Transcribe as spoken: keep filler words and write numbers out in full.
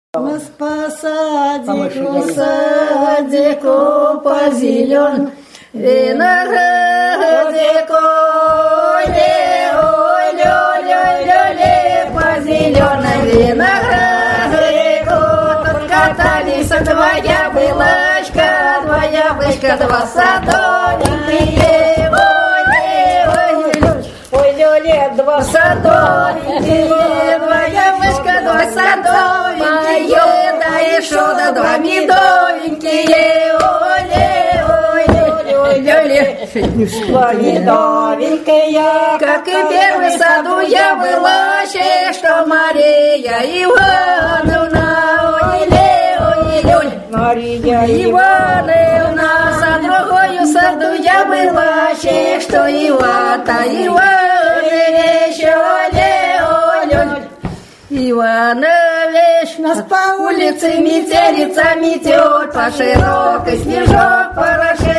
Мы по садику, садику по зелен, виноградику, ле-ой-ле-ой-ле-ле, по зеленому виноградику. Тут катались два яблочка, два яблочка, два садовники. Ой-ле-ой, два садовники, два яблочка, два садовники. Да еще да два медовенькие. Ой-ле-ой-ле-ле, два медовенькие. Как и первый саду я была, что Мария Ивановна. Ой-ле-ой-ле, Мария Ивановна. За другою саду я была, что Иван-то Иванович. Ой-ле-ой-ле, Иванович, нас по улице метелица метет, по широкой снежок порошок.